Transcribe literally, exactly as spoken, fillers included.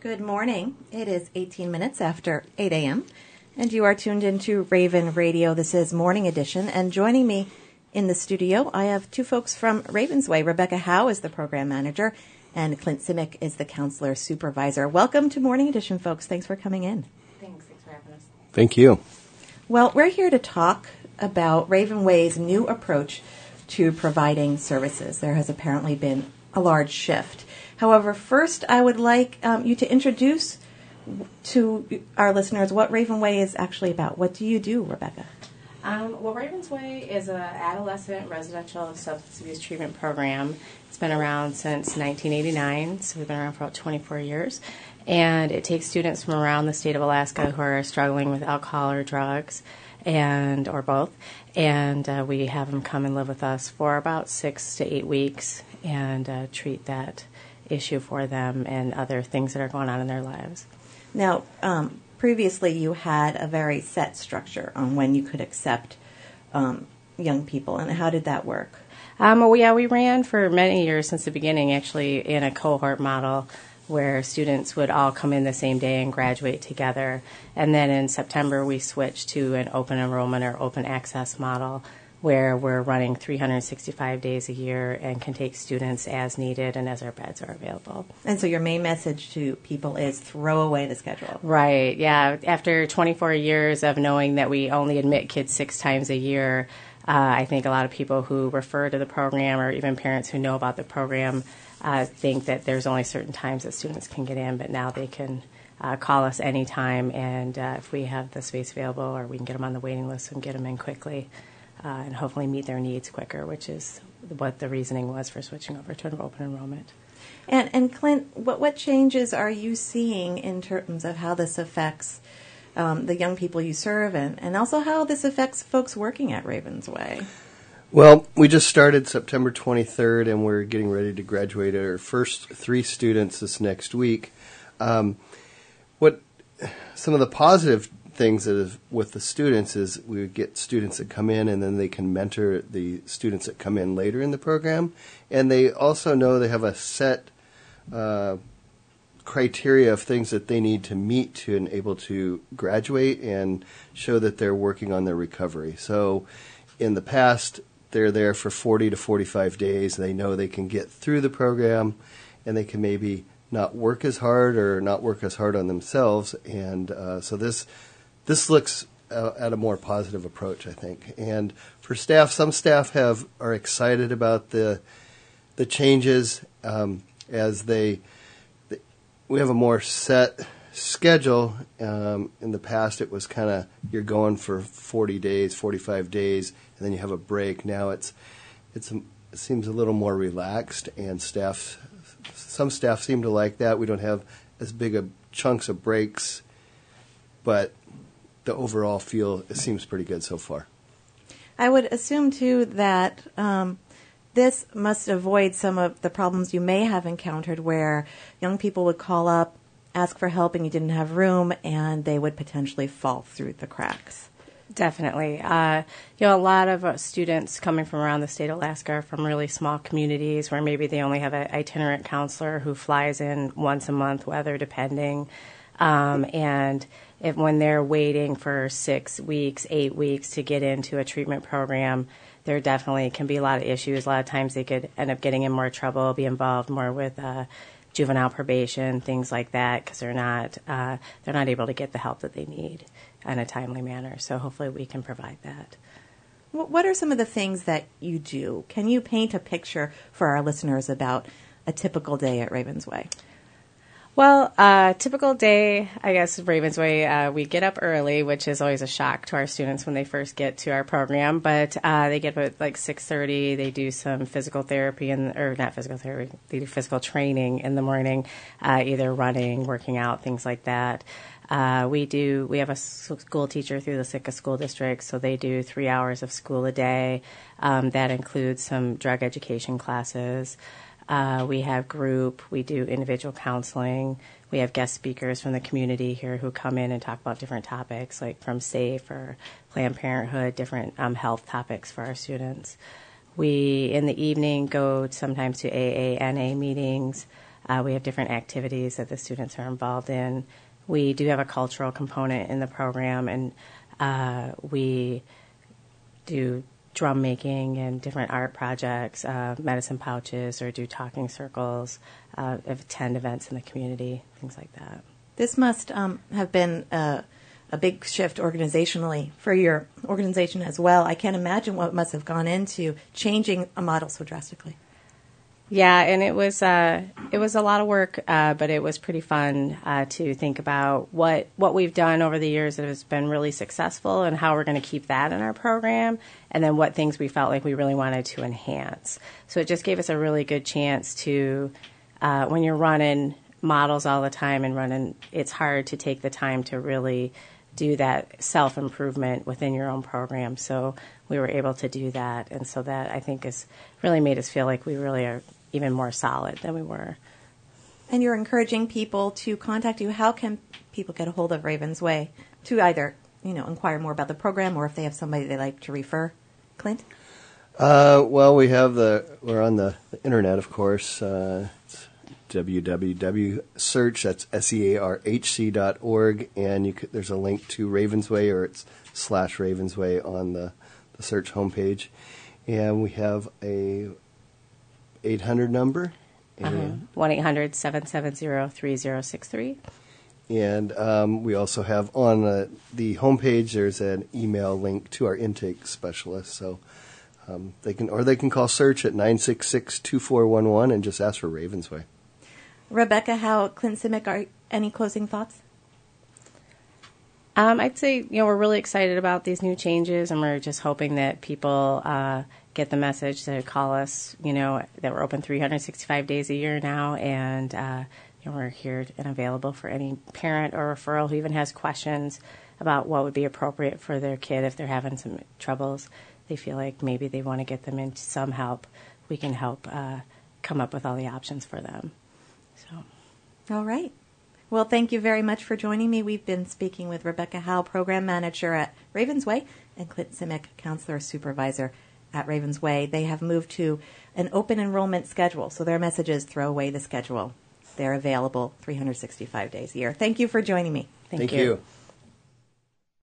Good morning. It is eighteen minutes after eight a.m., and you are tuned into Raven Radio. This is Morning Edition, and joining me in the studio, I have two folks from Ravensway. Rebecca Howe is the program manager, and Clint Simic is the counselor supervisor. Welcome to Morning Edition, folks. Thanks for coming in. Thanks. Thanks for having us. Thank you. Well, we're here to talk about Ravenway's new approach to providing services. There has apparently been a large shift. However, first, I would like um, you to introduce to our listeners what Ravenway is actually about. What do you do, Rebecca? Um, well, Ravensway is an adolescent residential substance abuse treatment program. It's been around since nineteen eighty-nine, so we've been around for about twenty-four years. And it takes students from around the state of Alaska who are struggling with alcohol or drugs, and or both. And uh, we have them come and live with us for about six to eight weeks and uh, treat that issue for them and other things that are going on in their lives. Now, um, previously you had a very set structure on when you could accept um, young people, and how did that work? Um, well, yeah, we ran for many years since the beginning, actually, in a cohort model where students would all come in the same day and graduate together. And then in September, we switched to an open enrollment or open access model where we're running three hundred sixty-five days a year and can take students as needed and as our beds are available. And so your main message to people is throw away the schedule. Right, yeah. After twenty-four years of knowing that we only admit kids six times a year, uh, I think a lot of people who refer to the program or even parents who know about the program uh, think that there's only certain times that students can get in, but now they can uh, call us anytime, and uh, if we have the space available, or we can get them on the waiting list and get them in quickly. Uh, and hopefully meet their needs quicker, which is what the reasoning was for switching over to an open enrollment. And, and Clint, what, what changes are you seeing in terms of how this affects um, the young people you serve, and, and also how this affects folks working at Ravensway? Well, we just started September twenty-third, and we're getting ready to graduate our first three students this next week. Um, what some of the positive things that is with the students is we get students that come in, and then they can mentor the students that come in later in the program, and they also know they have a set uh, criteria of things that they need to meet to and able to graduate and show that they're working on their recovery. So in the past, they're there for forty to forty-five days. They know they can get through the program, and they can maybe not work as hard or not work as hard on themselves, and uh, so this This looks uh, at a more positive approach, I think. And for staff, some staff have are excited about the the changes um, as they, they. We have a more set schedule. Um, in the past, it was kind of you're going for forty days, forty-five days, and then you have a break. Now it's it's a, it seems a little more relaxed, and staff some staff seem to like that. We don't have as big a chunks of breaks, but the overall feel, it seems pretty good so far. I would assume, too, that um, this must avoid some of the problems you may have encountered where young people would call up, ask for help, and you didn't have room, and they would potentially fall through the cracks. Definitely. Uh, you know, a lot of uh, students coming from around the state of Alaska are from really small communities where maybe they only have an itinerant counselor who flies in once a month, weather depending, um, and If when they're waiting for six weeks, eight weeks to get into a treatment program, there definitely can be a lot of issues. A lot of times they could end up getting in more trouble, be involved more with uh, juvenile probation, things like that, because they're not uh, they're not able to get the help that they need in a timely manner. So hopefully we can provide that. What are some of the things that you do? Can you paint a picture for our listeners about a typical day at Ravensway? Well, uh, typical day, I guess, Ravensway, uh, we get up early, which is always a shock to our students when they first get to our program. But uh, they get up at like six thirty. They do some physical therapy, in, or not physical therapy, they do physical training in the morning, uh, either running, working out, things like that. Uh, we do. We have a school teacher through the Sitka School District, so they do three hours of school a day. Um, that includes some drug education classes. Uh, we have group, we do individual counseling, we have guest speakers from the community here who come in and talk about different topics, like from SAFE or Planned Parenthood, different um, health topics for our students. We, in the evening, go sometimes to A A N A meetings. Uh, we have different activities that the students are involved in. We do have a cultural component in the program, and uh, we do drum making and different art projects, uh, medicine pouches, or do talking circles, uh, attend events in the community, things like that. This must um, have been a, a big shift organizationally for your organization as well. I can't imagine what must have gone into changing a model so drastically. Yeah, and it was uh, it was a lot of work, uh, but it was pretty fun uh, to think about what what we've done over the years that has been really successful and how we're going to keep that in our program, and then what things we felt like we really wanted to enhance. So it just gave us a really good chance to, uh, when you're running models all the time and running, it's hard to take the time to really do that self-improvement within your own program. So we were able to do that, and so that I think has really made us feel like we really are even more solid than we were. And you're encouraging people to contact you. How can people get a hold of Ravens Way to either, you know, inquire more about the program or if they have somebody they like to refer? Clint? Uh, well, we have the, we're on the, the internet, of course. Uh, it's www search, that's S E A R H C dot org, and you could, there's a link to Ravensway, or it's slash Ravensway on the, the search homepage. And we have a eight hundred number. one eight hundred seven seven zero three zero six three. And um, we also have on uh, the homepage, there's an email link to our intake specialist. So um, they can, or they can call search at nine six six, two four one one and just ask for Ravensway. Rebecca Howe, Clint Simic, are any closing thoughts? Um, I'd say, you know, we're really excited about these new changes, and we're just hoping that people uh, get the message to call us, you know, that we're open three hundred sixty-five days a year now, and uh, you know, we're here and available for any parent or referral who even has questions about what would be appropriate for their kid if they're having some troubles. They feel like maybe they want to get them into some help. We can help uh, come up with all the options for them. So, all right. Well, thank you very much for joining me. We've been speaking with Rebecca Howe, Program Manager at Ravensway, and Clint Simic, Counselor Supervisor at Ravensway. They have moved to an open enrollment schedule, so their message is throw away the schedule. They're available three hundred sixty-five days a year. Thank you for joining me. Thank, Thank you. you.